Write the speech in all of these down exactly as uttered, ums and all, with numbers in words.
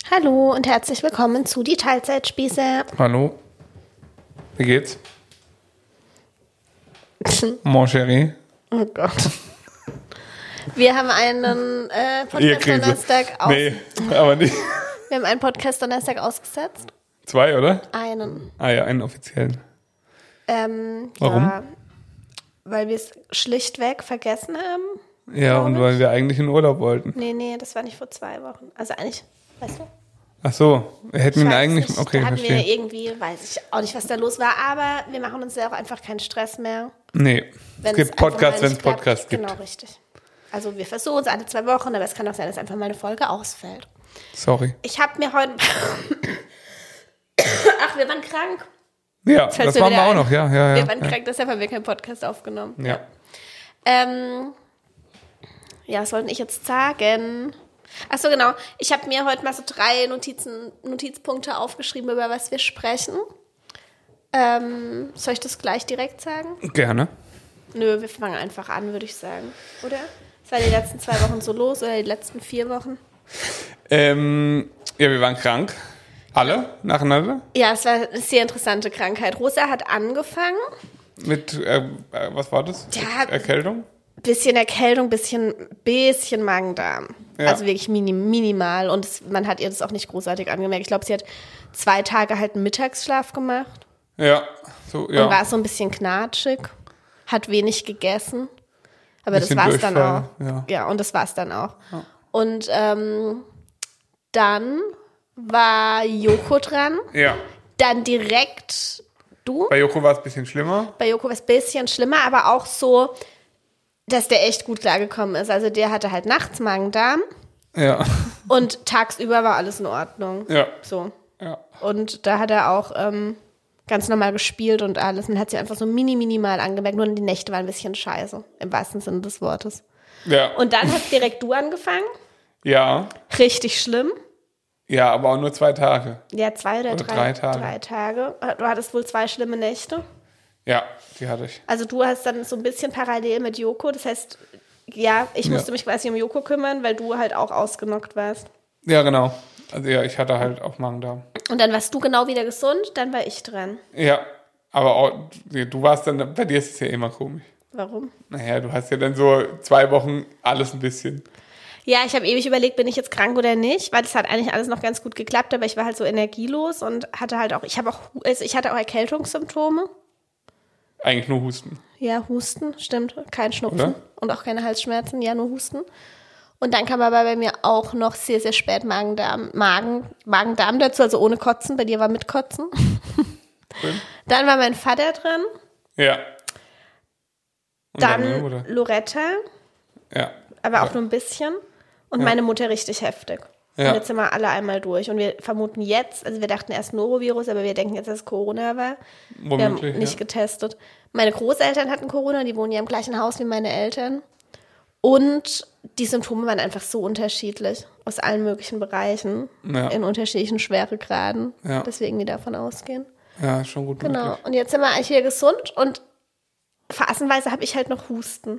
Hallo und herzlich willkommen zu die Teilzeitspieße. Hallo. Wie geht's? Mon chéri. Oh Gott. Wir haben einen äh, Podcast-Donnerstag aus- Nee, aber nicht. Wir haben einen Podcast-Donnerstag ausgesetzt. Zwei, oder? Einen. Ah ja, einen offiziellen. Ähm, Warum? Ja, weil wir es schlichtweg vergessen haben. Ja, Glaub und ich. weil wir eigentlich in Urlaub wollten. Nee, nee, das war nicht vor zwei Wochen. Also eigentlich, weißt du? Ach so, wir hätten Ich ihn weiß eigentlich... nicht, Okay, da hatten verstehe. wir irgendwie, weiß ich auch nicht, was da los war, aber wir machen uns ja auch einfach keinen Stress mehr. Nee, Wenn's es gibt einfach Podcasts, mal wenn es nicht klappt. Podcasts gibt. Genau, richtig. Also wir versuchen es alle zwei Wochen, aber es kann auch sein, dass einfach mal eine Folge ausfällt. Sorry. Ich habe mir heute... Ach, wir waren krank. Ja, fällt das mir waren wir wieder auch ein. noch, ja, ja, ja. Wir waren ja. krank, deshalb haben wir keinen Podcast aufgenommen. Ja. Ähm, ja, was wollte ich jetzt sagen? Ach so, genau. Ich habe mir heute mal so drei Notizen, Notizpunkte aufgeschrieben, über was wir sprechen. Ähm, soll ich das gleich direkt sagen? Gerne. Nö, wir fangen einfach an, würde ich sagen. Oder? Was war die letzten zwei Wochen so los oder die letzten vier Wochen? Ähm, ja, wir waren krank. Alle nacheinander. Ja, es war eine sehr interessante Krankheit. Rosa hat angefangen. Mit, äh, äh, was war das? Ja. Erkältung? Bisschen Erkältung, bisschen, bisschen Magen-Darm. Ja. Also wirklich minim, minimal. Und es, man hat ihr das auch nicht großartig angemerkt. Ich glaube, sie hat zwei Tage halt einen Mittagsschlaf gemacht. Ja, so, ja. Und war so ein bisschen knatschig. Hat wenig gegessen. Aber Bisschen das war's dann auch. Durchfall, ja. Ja, und das war's dann auch. Ja. Und ähm, dann war Joko dran. Ja. Dann direkt du. Bei Joko war es ein bisschen schlimmer. Bei Joko war es ein bisschen schlimmer, aber auch so, dass der echt gut klargekommen ist. Also der hatte halt nachts Magen-Darm Ja. und tagsüber war alles in Ordnung. Ja. So. Ja. Und da hat er auch ähm, ganz normal gespielt und alles. Man hat sich einfach so mini, minimal angemerkt. Nur die Nächte waren ein bisschen scheiße, im wahrsten Sinne des Wortes. Ja. Und dann hast direkt du angefangen. Ja. Richtig schlimm. Ja, aber auch nur zwei Tage. Ja, zwei oder, Oder drei, drei Tage. drei Tage. Du hattest wohl zwei schlimme Nächte. Ja, die hatte ich. Also du hast dann so ein bisschen parallel mit Joko. Das heißt, ja, ich musste Ja. mich quasi um Joko kümmern, weil du halt auch ausgenockt warst. Ja, genau. Also ja, ich hatte halt auch Magen-Darm. Und dann warst du genau wieder gesund, dann war ich dran. Ja, aber auch, du warst dann, bei dir ist es ja immer komisch. Warum? Naja, du hast ja dann so zwei Wochen alles ein bisschen. Ja, ich habe ewig überlegt, bin ich jetzt krank oder nicht, weil das hat eigentlich alles noch ganz gut geklappt, aber ich war halt so energielos und hatte halt auch, ich habe auch, also ich hatte auch Erkältungssymptome. Eigentlich nur Husten. Ja, Husten, stimmt, kein Schnupfen Oder? und auch keine Halsschmerzen, ja, nur Husten. Und dann kam aber bei mir auch noch sehr, sehr spät Magen-Darm, Magen, Magen-Darm dazu, also ohne Kotzen, bei dir war mit Kotzen. Schön. Dann war mein Vater dran, Ja. Und dann deine Mutter? Loretta, Ja. aber auch ja. nur ein bisschen. Und Ja. meine Mutter richtig heftig. Ja. Und jetzt sind wir alle einmal durch. Und wir vermuten jetzt, also wir dachten erst Norovirus, aber wir denken jetzt, dass es Corona war. Wir haben Womöglich, nicht ja. getestet. Meine Großeltern hatten Corona, die wohnen ja im gleichen Haus wie meine Eltern. Und die Symptome waren einfach so unterschiedlich. Aus allen möglichen Bereichen. Ja. In unterschiedlichen Schweregraden. Ja. Deswegen die davon ausgehen. Ja, ist schon gut Genau. möglich. Und jetzt sind wir eigentlich wieder gesund. Und phasenweise habe ich halt noch Husten.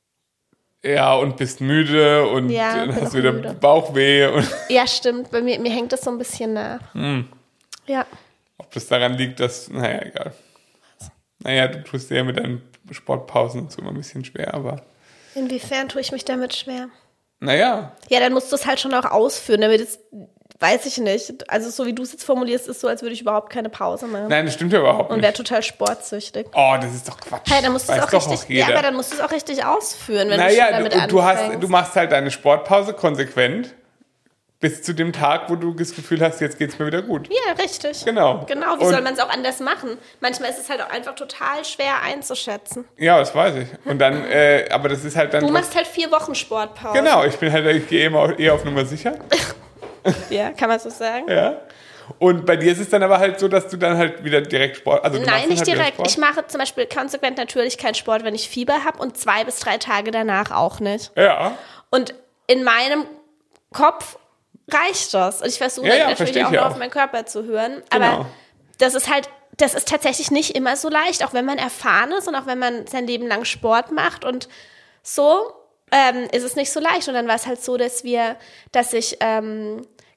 Ja, und bist müde und Ja, dann bin hast auch wieder müde. Bauchweh. Und Ja, stimmt. Bei mir, mir hängt das so ein bisschen nach. Hm. Ja. ob das daran liegt, dass, naja, egal. Naja, du tust dir ja mit deinen Sportpausen und so immer ein bisschen schwer, aber Inwiefern tue ich mich damit schwer? naja. Ja, dann musst du es halt schon auch ausführen, damit es, weiß ich nicht. Also so wie du es jetzt formulierst, ist so, als würde ich überhaupt keine Pause machen. Nein, das stimmt ja überhaupt Und wäre nicht. total sportsüchtig. Oh, das ist doch Quatsch. Hey, dann musst du es Weiß auch doch richtig, jeder. ja, aber dann musst du es auch richtig ausführen, wenn Naja, du schon damit du, du, anfängst. hast, du machst halt deine Sportpause konsequent bis zu dem Tag, wo du das Gefühl hast, jetzt geht's mir wieder gut. Ja, richtig. Genau. Genau, wie Und- soll man es auch anders machen? Manchmal ist es halt auch einfach total schwer einzuschätzen. Ja, das weiß ich. Und dann, äh, aber das ist halt dann... Du machst halt vier Wochen Sportpause. Genau, ich bin halt, ich gehe immer eher auf Nummer sicher. Ja, kann man so sagen? Ja. Und bei dir ist es dann aber halt so, dass du dann halt wieder direkt Sport... Also du machst Nein, dann nicht halt wieder direkt. Sport. Ich mache zum Beispiel konsequent natürlich keinen Sport, wenn ich Fieber habe und zwei bis drei Tage danach auch nicht. Ja. Und in meinem Kopf reicht das. Und ich versuche Ja, ja, natürlich verstehe auch ich noch ja auf auch. meinen Körper zu hören. Genau. Aber das ist halt, das ist tatsächlich nicht immer so leicht, auch wenn man erfahren ist und auch wenn man sein Leben lang Sport macht und so, ähm, ist es nicht so leicht. Und dann war es halt so, dass wir, dass ich ähm,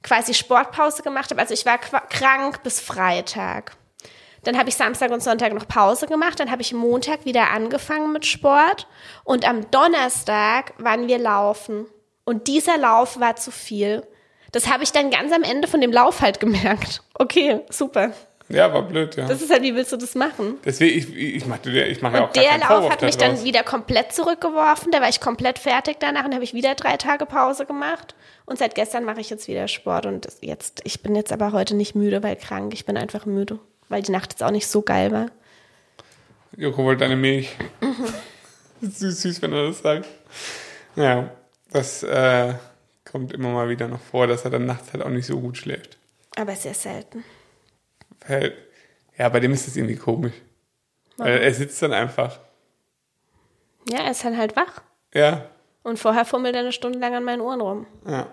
quasi Sportpause gemacht habe. Also ich war qu- krank bis Freitag. Dann habe ich Samstag und Sonntag noch Pause gemacht. Dann habe ich Montag wieder angefangen mit Sport. Und am Donnerstag waren wir laufen. Und dieser Lauf war zu viel. Das habe ich dann ganz am Ende von dem Lauf halt gemerkt. Okay, super. Ja, war blöd, ja. Das ist halt, wie willst du das machen? Deswegen, ich, ich mache ich mach ja auch Und gar der keinen Lauf Vorwurf hat mich daraus. dann wieder komplett zurückgeworfen. Da war ich komplett fertig danach und habe ich wieder drei Tage Pause gemacht. Und seit gestern mache ich jetzt wieder Sport. Und das jetzt, ich bin jetzt aber heute nicht müde, weil krank. Ich bin einfach müde, weil die Nacht jetzt auch nicht so geil war. Joko wollte eine Milch. Mhm. Süß, süß, wenn er das sagt. Ja, das äh, kommt immer mal wieder noch vor, dass er dann nachts halt auch nicht so gut schläft. Aber sehr selten. Weil, ja, bei dem ist das irgendwie komisch. Weil er sitzt dann einfach. Ja, er ist dann halt wach. Ja. Und vorher fummelt er eine Stunde lang an meinen Ohren rum. Ja.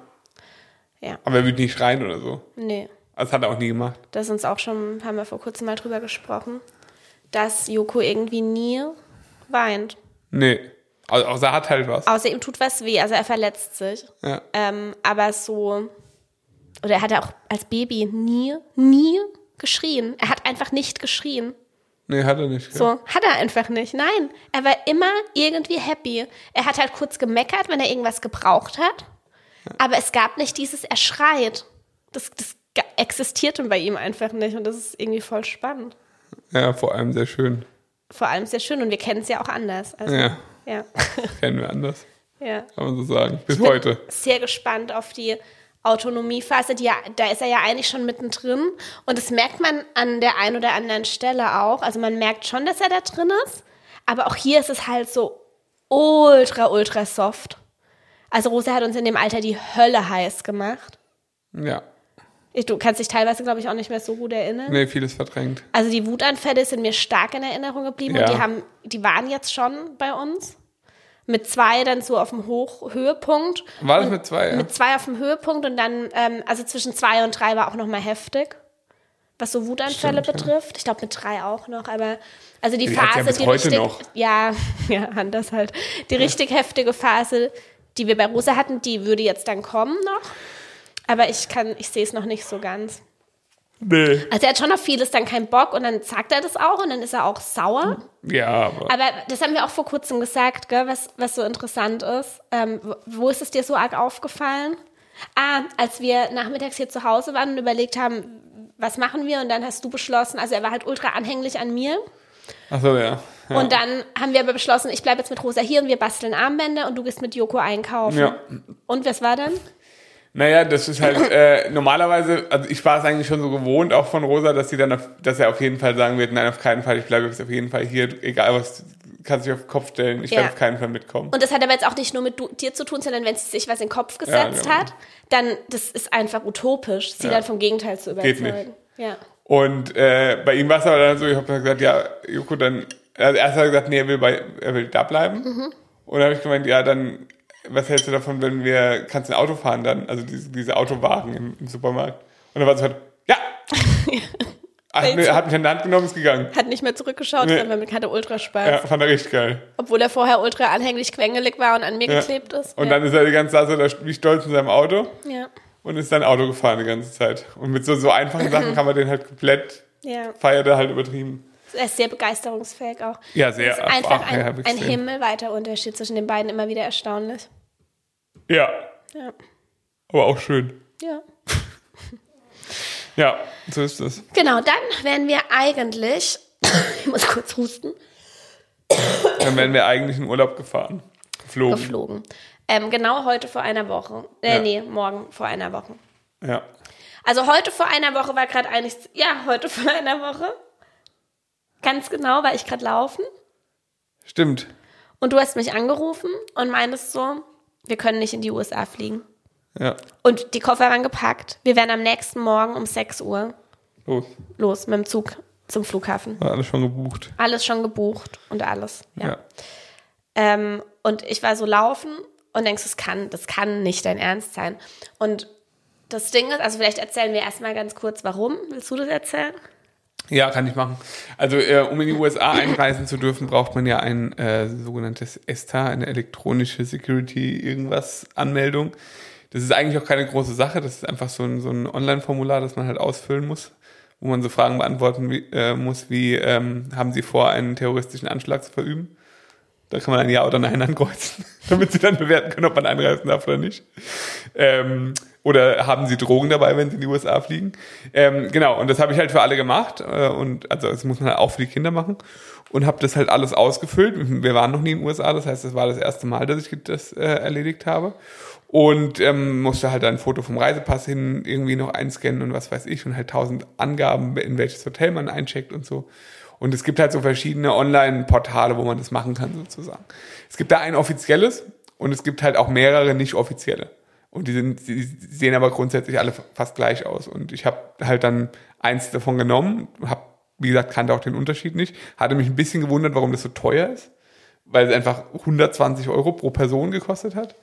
Ja. Aber er wird nicht schreien oder so. Nee. Das hat er auch nie gemacht. Das ist uns auch schon, haben wir vor kurzem mal drüber gesprochen, dass Joko irgendwie nie weint. Nee. Also, außer er hat halt was. Außer ihm tut was weh, also er verletzt sich. Ja. Ähm, aber so, oder er hat auch als Baby nie, nie geschrien. Er hat einfach nicht geschrien. Nee, hat er nicht. So, Ja. hat er einfach nicht. Nein, er war immer irgendwie happy. Er hat halt kurz gemeckert, wenn er irgendwas gebraucht hat. Aber es gab nicht dieses Er schreit. Das, das ga- existierte bei ihm einfach nicht. Und das ist irgendwie voll spannend. Ja, vor allem sehr schön. Vor allem sehr schön. Und wir kennen es ja auch anders. Also, Ja, ja. kennen wir anders. ja. Kann man so sagen. Bis Ich bin heute. sehr gespannt auf die Autonomiephase. Die, ja- da ist er ja eigentlich schon mittendrin. Und das merkt man an der einen oder anderen Stelle auch. Also man merkt schon, dass er da drin ist. Aber auch hier ist es halt so ultra, ultra soft. Also Rosa hat uns in dem Alter die Hölle heiß gemacht. Ja. Ich, du kannst dich teilweise, glaube ich, auch nicht mehr so gut erinnern. Nee, vieles verdrängt. Also die Wutanfälle sind mir stark in Erinnerung geblieben. Ja. Und die haben, die waren jetzt schon bei uns. Mit zwei dann so auf dem Hoch Höhepunkt. War das Und mit zwei, ja? Mit zwei auf dem Höhepunkt und dann, ähm, also zwischen zwei und drei war auch nochmal heftig, was so Wutanfälle Stimmt, ja. betrifft. Ich glaube mit drei auch noch, aber also die Die hat's Phase, ja bis die heute richtig, noch. ja, ja, anders halt. Die richtig heftige Phase, die wir bei Rosa hatten, die würde jetzt dann kommen noch. Aber ich kann, ich sehe es noch nicht so ganz. Nee. Also er hat schon auf vieles dann keinen Bock und dann sagt er das auch und dann ist er auch sauer. Ja, aber. Aber das haben wir auch vor kurzem gesagt, gell, was, was so interessant ist. Ähm, wo- wo ist es dir so arg aufgefallen? Ah, als wir nachmittags hier zu Hause waren und überlegt haben, was machen wir? Und dann hast du beschlossen, also er war halt ultra anhänglich an mir. Ach so, ja. ja. Und dann haben wir aber beschlossen, ich bleibe jetzt mit Rosa hier und wir basteln Armbänder und du gehst mit Joko einkaufen. Ja. Und was war dann? Naja, das ist halt äh, normalerweise, also ich war es eigentlich schon so gewohnt, auch von Rosa, dass sie dann, auf, dass er auf jeden Fall sagen wird, nein, auf keinen Fall, ich bleibe jetzt auf jeden Fall hier, egal was, kannst dich auf den Kopf stellen, ich Ja. werde auf keinen Fall mitkommen. Und das hat aber jetzt auch nicht nur mit du, dir zu tun, sondern wenn sie sich was in den Kopf gesetzt genau. hat, dann, das ist einfach utopisch, sie Ja. dann vom Gegenteil zu Geht überzeugen. Ja. Und äh, bei ihm war es aber dann so, ich habe dann gesagt, ja, Joko, dann, also erst hat er gesagt, nee, er will, bei, er will da bleiben. Mhm. Und dann habe ich gemeint, ja, dann, was hältst du davon, wenn wir, kannst du ein Auto fahren dann, also diese, diese Autowagen im, im Supermarkt. Und dann war es halt, ja! hat, mir, hat mich an die Hand genommen, ist gegangen. Hat nicht mehr zurückgeschaut, Nee. sondern hatte ultra Spaß. Ja, fand er richtig geil. Obwohl er vorher ultra anhänglich quengelig war und an mir Ja. geklebt ist. Und ja. dann ist er die ganze Zeit so da, wie stolz in seinem Auto Ja. und ist dann Auto gefahren die ganze Zeit. Und mit so, so einfachen Sachen kann man den halt komplett, Ja. feiert er halt übertrieben. Er ist sehr begeisterungsfähig auch. Ja, sehr. Es ist einfach ach, ein, ja, ein extrem. himmelweiter Unterschied zwischen den beiden, immer wieder erstaunlich. Ja, Ja. aber auch schön. Ja. Ja, so ist es. Genau, dann wären wir eigentlich, ich muss kurz husten, Dann wären wir eigentlich in Urlaub gefahren. Geflogen. geflogen. Ähm, genau heute vor einer Woche. Äh, Ja. nee, morgen vor einer Woche. Ja. Also heute vor einer Woche war gerade eigentlich, ja, heute vor einer Woche. Ganz genau war ich gerade laufen. Stimmt. Und du hast mich angerufen und meintest so, wir können nicht in die U S A fliegen. Ja. Und die Koffer waren gepackt. Wir werden am nächsten Morgen um sechs Uhr Los. los mit dem Zug zum Flughafen. War alles schon gebucht. Alles schon gebucht und alles. Ja. Ja. Ähm, und ich war so laufen und denkst, das kann, das kann nicht dein Ernst sein. Und das Ding ist, also vielleicht erzählen wir erstmal ganz kurz, warum. Willst du das erzählen? Ja, kann ich machen. Also, äh, um in die U S A einreisen zu dürfen, braucht man ja ein äh, sogenanntes E S T A, eine elektronische Security irgendwas Anmeldung. Das ist eigentlich auch keine große Sache, das ist einfach so ein, so ein Online-Formular, das man halt ausfüllen muss, wo man so Fragen beantworten wie, äh, muss, wie ähm, haben Sie vor, einen terroristischen Anschlag zu verüben? Da kann man ein Ja oder Nein ankreuzen, damit sie dann bewerten können, ob man einreisen darf oder nicht. Ähm, oder haben sie Drogen dabei, wenn sie in die U S A fliegen? Ähm, genau, und das habe ich halt für alle gemacht. Äh, und also das muss man halt auch für die Kinder machen. Und habe das halt alles ausgefüllt. Wir waren noch nie in den U S A, das heißt, das war das erste Mal, dass ich das äh, erledigt habe. Und ähm, musste halt ein Foto vom Reisepass hin irgendwie noch einscannen und was weiß ich. Und halt tausend Angaben, in welches Hotel man eincheckt und so. Und es gibt halt so verschiedene Online-Portale, wo man das machen kann sozusagen. Es gibt da ein offizielles und es gibt halt auch mehrere nicht offizielle. Und die, sind, die sehen aber grundsätzlich alle fast gleich aus. Und ich habe halt dann eins davon genommen, habe, wie gesagt, kannte auch den Unterschied nicht. Hatte mich ein bisschen gewundert, warum das so teuer ist, weil es einfach hundertzwanzig Euro pro Person gekostet hat.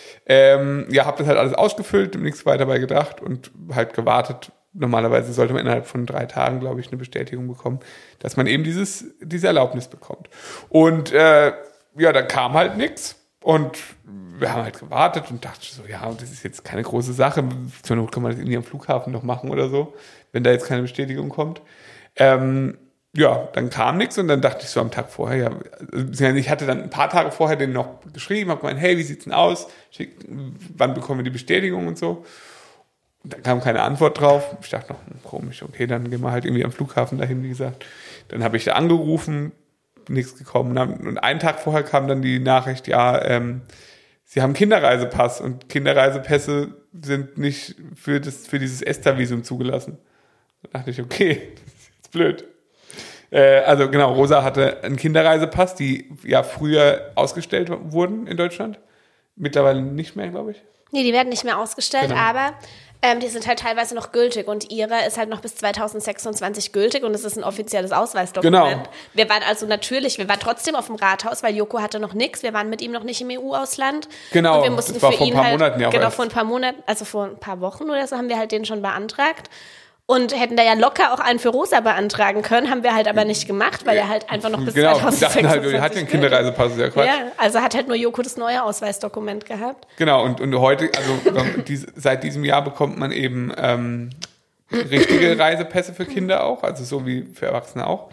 Ähm, ja, habe das halt alles ausgefüllt, nichts weiter dabei gedacht und halt gewartet. Normalerweise sollte man innerhalb von drei Tagen, glaube ich, eine Bestätigung bekommen, dass man eben dieses diese Erlaubnis bekommt. Und äh, ja, dann kam halt nichts und wir haben halt gewartet und dachten so, ja, das ist jetzt keine große Sache. Zur Not kann man das irgendwie am Flughafen noch machen oder so, wenn da jetzt keine Bestätigung kommt. Ähm, ja, dann kam nichts und dann dachte ich so am Tag vorher, ja, ich hatte dann ein paar Tage vorher den noch geschrieben, habe gemeint, hey, wie sieht's denn aus? Schick, wann bekommen wir die Bestätigung und so? Da kam keine Antwort drauf. Ich dachte noch, hm, komisch, okay, dann gehen wir halt irgendwie am Flughafen dahin, wie gesagt. Dann habe ich da angerufen, nichts gekommen. Und einen Tag vorher kam dann die Nachricht, ja, ähm, Sie haben Kinderreisepass und Kinderreisepässe sind nicht für das für dieses ESTA-Visum zugelassen. Da dachte ich, okay, das ist jetzt blöd. Äh, also genau, Rosa hatte einen Kinderreisepass, die ja früher ausgestellt wurden in Deutschland. Mittlerweile nicht mehr, glaube ich. Nee, die werden nicht mehr ausgestellt, Genau. aber ähm, die sind halt teilweise noch gültig und ihre ist halt noch bis zweitausendsechsundzwanzig gültig und es ist ein offizielles Ausweisdokument. Genau. Wir waren also natürlich, wir waren trotzdem auf dem Rathaus, weil Joko hatte noch nichts, wir waren mit ihm noch nicht im E U-Ausland. Genau, und wir mussten das war für vor ein ihn paar halt, Monaten ja auch Genau, erst. vor ein paar Monaten, also vor ein paar Wochen oder so haben wir halt den schon beantragt. Und hätten da ja locker auch einen für Rosa beantragen können, haben wir halt aber nicht gemacht, weil er halt einfach noch bis Genau, wir zweitausendsechsundzwanzig dachten halt, er hat ja einen Kinderreisepass, ist ja Quatsch. Ja, also hat halt nur Joko das neue Ausweisdokument gehabt. Genau, und, und heute, also ähm, dies, seit diesem Jahr bekommt man eben ähm, richtige Reisepässe für Kinder auch, also so wie für Erwachsene auch.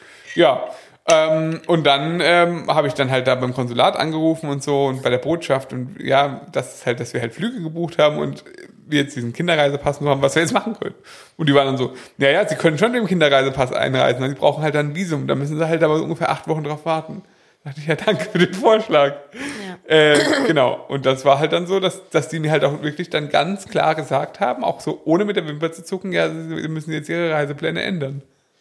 Ja, ja ähm, und dann ähm, habe ich dann halt da beim Konsulat angerufen und so und bei der Botschaft und ja, das ist halt, dass wir halt Flüge gebucht haben und wir jetzt diesen Kinderreisepass nur haben, was wir jetzt machen können. Und die waren dann so, ja, ja, sie können schon mit dem Kinderreisepass einreisen, aber sie brauchen halt dann ein Visum, da müssen sie halt aber ungefähr acht Wochen drauf warten. Da dachte ich, ja, danke für den Vorschlag. Ja. Äh, genau, und das war halt dann so, dass, dass die mir halt auch wirklich dann ganz klar gesagt haben, auch so ohne mit der Wimper zu zucken, ja, sie müssen jetzt ihre Reisepläne ändern.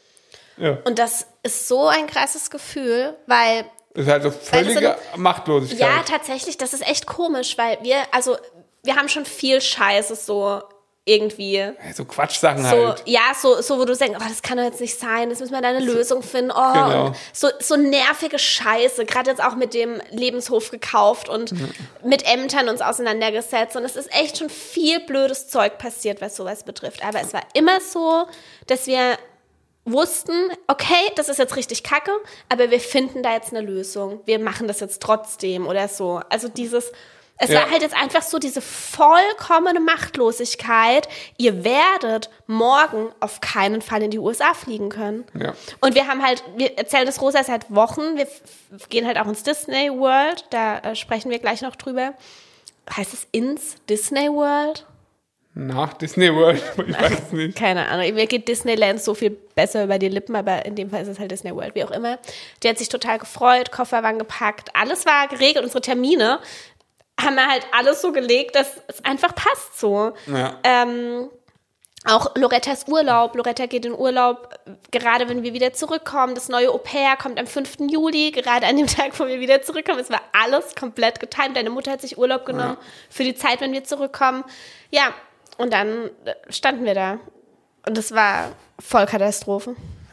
Ja. Und das ist so ein krasses Gefühl, weil das ist halt so völlige so, Machtlosigkeit. Ja, tatsächlich, das ist echt komisch, weil wir, also wir haben schon viel Scheißes so irgendwie. Ja, so Quatschsachen so, halt. Ja, so, so, wo du denkst, oh, das kann doch jetzt nicht sein, jetzt müssen wir da eine Lösung finden. Oh, genau. und so, so nervige Scheiße, gerade jetzt auch mit dem Lebenshof gekauft und mhm. mit Ämtern uns auseinandergesetzt. Und es ist echt schon viel blödes Zeug passiert, was sowas betrifft. Aber es war immer so, dass wir wussten, okay, das ist jetzt richtig kacke, aber wir finden da jetzt eine Lösung. Wir machen das jetzt trotzdem oder so. Also dieses... Es ja. war halt jetzt einfach so diese vollkommene Machtlosigkeit. Ihr werdet morgen auf keinen Fall in die U S A fliegen können. Ja. Und wir haben halt, wir erzählen das Rosa seit Wochen. Wir f- gehen halt auch ins Disney World. Da äh, sprechen wir gleich noch drüber. Heißt es ins Disney World? Nach Disney World? Ich weiß es nicht. Keine Ahnung. Mir geht Disneyland so viel besser über die Lippen, aber in dem Fall ist es halt Disney World, wie auch immer. Die hat sich total gefreut, Koffer waren gepackt, alles war geregelt, unsere Termine haben wir halt alles so gelegt, dass es einfach passt so. Ja. Ähm, auch Lorettas Urlaub. Loretta geht in Urlaub, gerade wenn wir wieder zurückkommen. Das neue Au-pair kommt am fünften Juli, gerade an dem Tag, wo wir wieder zurückkommen. Es war alles komplett getimt. Deine Mutter hat sich Urlaub genommen ja. für die Zeit, wenn wir zurückkommen. Ja, und dann standen wir da. Und das war voll Katastrophe.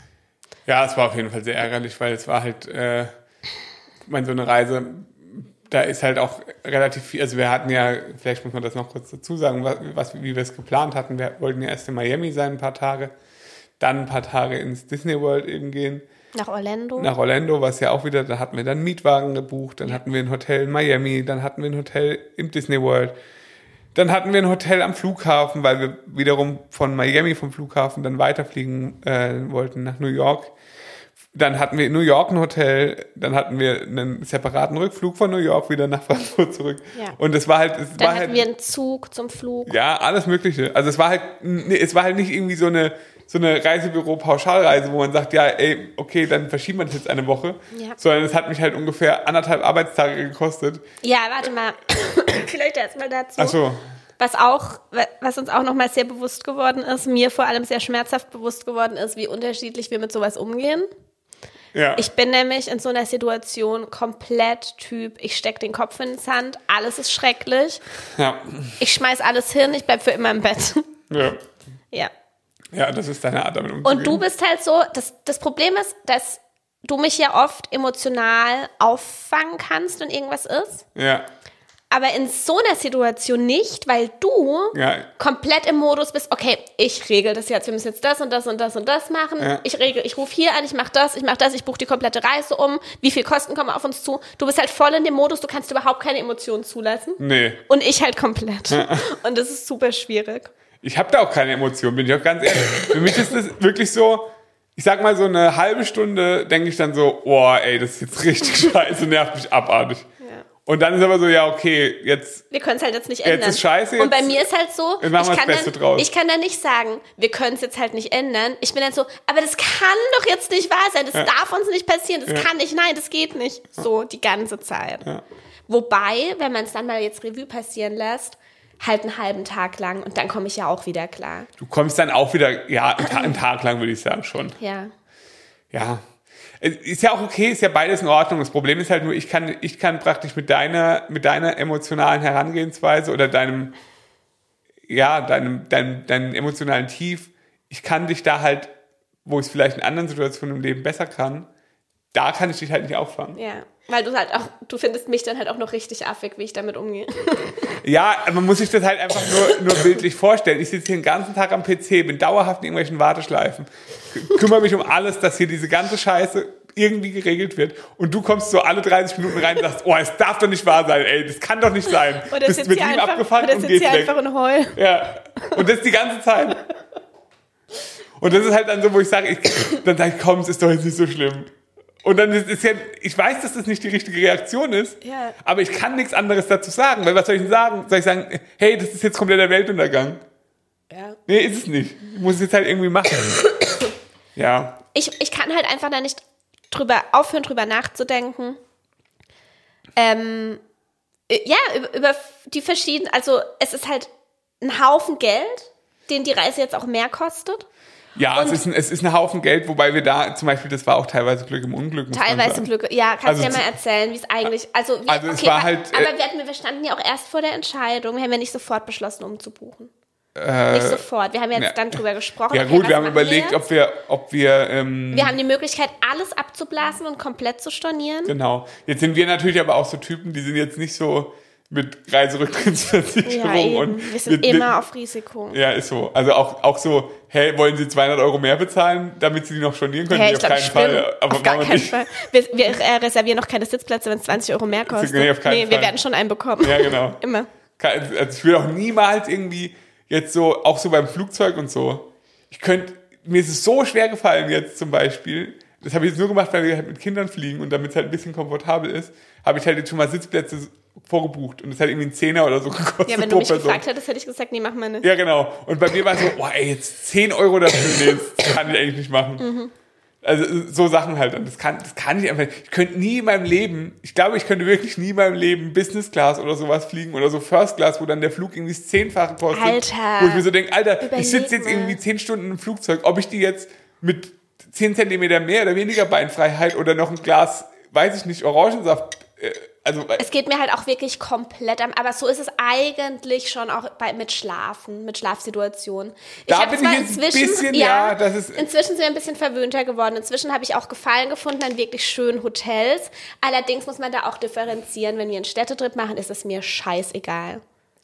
Ja, es war auf jeden Fall sehr ärgerlich, weil es war halt, äh, ich meine, so eine Reise... Da ist halt auch relativ viel, also wir hatten ja, vielleicht muss man das noch kurz dazu sagen, was, was, wie wir es geplant hatten. Wir wollten ja erst in Miami sein, ein paar Tage, dann ein paar Tage ins Disney World eben gehen. Nach Orlando. Nach Orlando, was ja auch wieder, da hatten wir dann einen Mietwagen gebucht, dann hatten wir ein Hotel in Miami, dann hatten wir ein Hotel im Disney World. Dann hatten wir ein Hotel am Flughafen, weil wir wiederum von Miami vom Flughafen dann weiterfliegen äh, wollten nach New York. Dann hatten wir in New York ein Hotel, dann hatten wir einen separaten Rückflug von New York wieder nach Frankfurt zurück. Ja. Und es war halt, es Dann war hatten halt, wir einen Zug zum Flug. ja, alles Mögliche. Also es war halt, nee, es war halt nicht irgendwie so eine, so eine Reisebüro-Pauschalreise, wo man sagt, ja, ey, okay, dann verschieben wir das jetzt eine Woche. Ja. Sondern es hat mich halt ungefähr anderthalb Arbeitstage gekostet. Ja, warte mal. Vielleicht erstmal dazu. Ach so. Was auch, was uns auch nochmal sehr bewusst geworden ist, mir vor allem sehr schmerzhaft bewusst geworden ist, wie unterschiedlich wir mit sowas umgehen. Ja. Ich bin nämlich in so einer Situation komplett Typ, ich stecke den Kopf in den Sand, alles ist schrecklich. Ja. Ich schmeiß alles hin, ich bleib für immer im Bett. Ja. Ja. Ja, das ist deine Art, damit umzugehen. Und du bist halt so, das, das Problem ist, dass du mich ja oft emotional auffangen kannst, wenn irgendwas ist. Ja. Aber in so einer Situation nicht, weil du Ja. komplett im Modus bist, okay, ich regel das jetzt, wir müssen jetzt das und das und das und das machen. Ja. Ich regel, ich rufe hier an, ich mache das, ich mache das, ich buche die komplette Reise um. Wie viel Kosten kommen auf uns zu? Du bist halt voll in dem Modus, du kannst überhaupt keine Emotionen zulassen. Nee. Und ich halt komplett. Und das ist super schwierig. Ich habe da auch keine Emotionen, bin ich auch ganz ehrlich. Für mich ist das wirklich so, ich sag mal so eine halbe Stunde denke ich dann so, boah, ey, das ist jetzt richtig scheiße, nervt mich abartig. Ja. Und dann ist aber so, ja, okay, jetzt, Wir können es halt jetzt nicht Jetzt ändern. ist scheiße, Und bei jetzt- mir ist halt so, jetzt machen wir ich, das kann Beste dann, draus. ich kann dann nicht sagen, wir können es jetzt halt nicht ändern. Ich bin dann so, aber das kann doch jetzt nicht wahr sein. Das darf uns nicht passieren. Das Ja. kann nicht, nein, das geht nicht. So die ganze Zeit. Ja. Wobei, wenn man es dann mal jetzt Revue passieren lässt, halt einen halben Tag lang und dann komme ich ja auch wieder klar. du kommst dann auch wieder, ja, einen, Ta- einen Tag lang würde ich sagen schon. Ja. Ja. Es ist ja auch okay, ist ja beides in Ordnung. Das Problem ist halt nur, ich kann, ich kann praktisch mit deiner, mit deiner emotionalen Herangehensweise oder deinem, ja, deinem, deinem, deinem emotionalen Tief, ich kann dich da halt, wo ich es vielleicht in anderen Situationen im Leben besser kann, da kann ich dich halt nicht auffangen. Ja. Weil du halt auch, du findest mich dann halt auch noch richtig affig, wie ich damit umgehe. Ja, man muss sich das halt einfach nur, nur bildlich vorstellen. Ich sitze hier den ganzen Tag am P C, bin dauerhaft in irgendwelchen Warteschleifen, k- kümmere mich um alles, dass hier diese ganze Scheiße irgendwie geregelt wird. Und du kommst so alle dreißig Minuten rein und sagst, oh, es darf doch nicht wahr sein, ey, das kann doch nicht sein. Oder Bist sitzt mit hier ihm einfach, abgefahren oder und sitzt gehst hier weg. einfach und heul. Ja, und das die ganze Zeit. Und das ist halt dann so, wo ich sage, ich, dann sage ich, komm, es ist doch jetzt nicht so schlimm. Und dann ist es ja, ich weiß, dass das nicht die richtige Reaktion ist, Ja. aber ich kann nichts anderes dazu sagen, weil was soll ich denn sagen? Soll ich sagen, hey, das ist jetzt kompletter Weltuntergang? Ja. Nee, ist es nicht. Ich muss es jetzt halt irgendwie machen. Ja. Ich, ich kann halt einfach da nicht drüber aufhören, drüber nachzudenken. Ähm, äh, ja, über, über die verschiedenen, also es ist halt ein Haufen Geld, den die Reise jetzt auch mehr kostet. Ja, es ist, ein, es ist ein Haufen Geld, wobei wir da zum Beispiel, das war auch teilweise Glück im Unglück. Muss man Teilweise sagen. Glück. Ja, kannst Also du ja zu- mal erzählen, wie es eigentlich, also, wie, Also es okay, war wa- halt, äh, aber wir, hatten, wir standen ja auch erst vor der Entscheidung, wir haben ja nicht sofort beschlossen, umzubuchen. Äh, Nicht sofort, wir haben jetzt ja. dann drüber gesprochen. Ja okay, gut, was wir haben machen überlegt, wir ob wir, ob wir, ähm, Wir haben die Möglichkeit, alles abzublasen und komplett zu stornieren. genau. Jetzt sind wir natürlich aber auch so Typen, die sind jetzt nicht so mit Reiserücktrittsversicherung Ja, eben. und Wir sind mit, immer mit, auf Risiko. ja, ist so. Also auch, auch so, hey, wollen Sie zweihundert Euro mehr bezahlen, damit Sie die noch stornieren können? Hey, Nee, ich glaube, schlimm. Aber Auf gar machen wir keinen nicht. Fall. Wir, wir äh, reservieren noch keine Sitzplätze, wenn es zwanzig Euro mehr kostet. Nee, auf keinen nee, wir Fall. werden schon einen bekommen. Ja, genau. Immer. Also ich will auch niemals irgendwie jetzt so, auch so beim Flugzeug und so. Ich könnte, mir ist es so schwer gefallen jetzt zum Beispiel, das habe ich jetzt nur gemacht, weil wir halt mit Kindern fliegen und damit es halt ein bisschen komfortabel ist, habe ich halt jetzt schon mal Sitzplätze vorgebucht und das hat irgendwie ein Zehner oder so gekostet. Ja, wenn du pro mich Person. gefragt hättest, hätte ich gesagt, nee, machen wir nicht. Ja, genau. Und bei mir war es so, boah, ey, jetzt zehn Euro dafür, nee, das kann ich eigentlich nicht machen. Mhm. Also so Sachen halt. Und das kann, das kann ich einfach nicht. Ich könnte nie in meinem Leben, ich glaube, ich könnte wirklich nie in meinem Leben Business Class oder sowas fliegen oder so First Class, wo dann der Flug irgendwie das Zehnfache kostet. Alter. Wo ich mir so denke, Alter, Überleg ich sitze jetzt mal. irgendwie zehn Stunden im Flugzeug, ob ich die jetzt mit zehn Zentimeter mehr oder weniger Beinfreiheit oder noch ein Glas, weiß ich nicht, Orangensaft, äh, also Es geht mir halt auch wirklich komplett am, aber so ist es eigentlich schon auch bei, mit Schlafen, mit Schlafsituationen. Da hab bin zwar ich jetzt ein bisschen, ja, das ist- Inzwischen sind wir ein bisschen verwöhnter geworden. Inzwischen habe ich auch Gefallen gefunden an wirklich schönen Hotels. Allerdings muss man da auch differenzieren. Wenn wir einen Städtetrip machen, ist es mir scheißegal.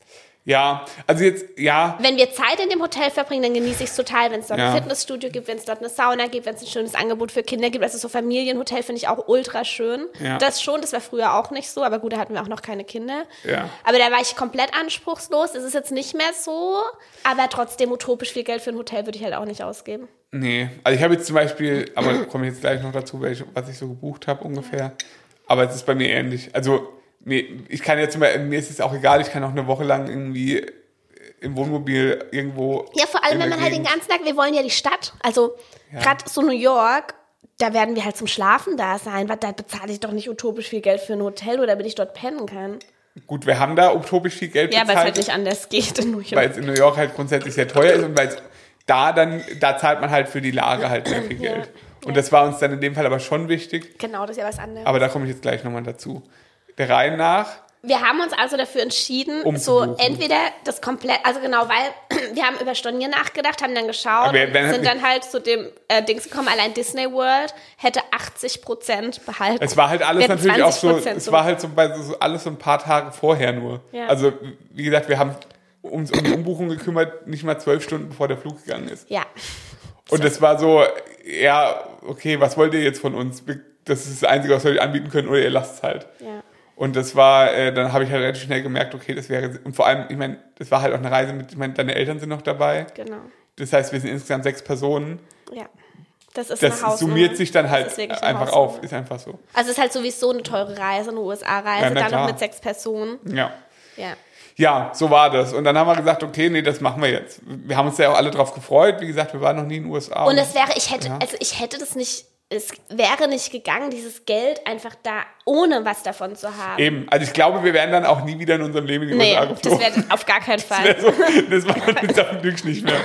Ja, also jetzt, ja. Wenn wir Zeit in dem Hotel verbringen, dann genieße ich es total, wenn es dort Ja. ein Fitnessstudio gibt, wenn es dort eine Sauna gibt, wenn es ein schönes Angebot für Kinder gibt. Also so Familienhotel finde ich auch ultra schön. Ja. Das schon, das war früher auch nicht so, aber gut, da hatten wir auch noch keine Kinder. Ja. Aber da war ich komplett anspruchslos. Das ist jetzt nicht mehr so, aber trotzdem utopisch viel Geld für ein Hotel würde ich halt auch nicht ausgeben. Nee, also ich habe jetzt zum Beispiel, aber da komme ich jetzt gleich noch dazu, welche, was ich so gebucht habe ungefähr. Aber es ist bei mir ähnlich. Also mir, ich kann jetzt zum Beispiel, mir ist es auch egal, ich kann auch eine Woche lang irgendwie im Wohnmobil irgendwo. Ja, vor allem, in wenn der man halt den Gegend- ganzen Tag, wir wollen ja die Stadt. Also Ja. gerade so New York, da werden wir halt zum Schlafen da sein. weil Da bezahle ich doch nicht utopisch viel Geld für ein Hotel oder damit ich dort pennen kann. Gut, wir haben da utopisch viel Geld Ja, weil es halt bezahlt, nicht anders geht in New York. weil es in New York halt grundsätzlich sehr teuer ist und weil es da dann, da zahlt man halt für die Lage halt sehr viel Ja. Geld. Und Ja. das war uns dann in dem Fall aber schon wichtig. Genau, das ist ja was anderes. Aber da komme ich jetzt gleich nochmal dazu. Der Reihe nach, Wir haben uns also dafür entschieden, Umzubuchen. so entweder das komplett, also genau, weil wir haben über Stornieren nachgedacht, haben dann geschaut, Aber wir- wenn- sind dann halt zu dem äh, Dings gekommen, allein Disney World hätte achtzig Prozent behalten. es war halt alles Wir hatten natürlich auch so, zwanzig Prozent es war halt so, bei so alles so ein paar Tage vorher nur. Ja. Also, wie gesagt, wir haben uns um die Umbuchung gekümmert, nicht mal zwölf Stunden bevor der Flug gegangen ist. Ja, Und das war so, ja, okay, was wollt ihr jetzt von uns? Das ist das Einzige, was wir euch anbieten können, oder ihr lasst es halt. ja. Und das war, äh, dann habe ich halt relativ schnell gemerkt, okay, das wäre, und vor allem, ich meine, das war halt auch eine Reise mit, ich meine, deine Eltern sind noch dabei. Genau. Das heißt, wir sind insgesamt sechs Personen. Ja. Das ist Das eine Hausnummer. summiert sich dann Das halt ist wirklich eine einfach Hausnummer. auf, ist einfach so. Also es ist halt sowieso eine teure Reise, eine U S A-Reise, Ja, na dann klar. noch mit sechs Personen. Ja. Ja. Ja, so war das. Und dann haben wir gesagt, okay, nee, das machen wir jetzt. Wir haben uns ja auch alle drauf gefreut. Wie gesagt, wir waren noch nie in den U S A. Und es wäre, ich hätte, Ja. also ich hätte das nicht, es wäre nicht gegangen, dieses Geld einfach da ohne was davon zu haben. Eben, also ich glaube, wir wären dann auch nie wieder in unserem Leben in die Nee, U S A das geflogen. wäre auf gar keinen Fall. Das, das war dann zum Glück nicht mehr.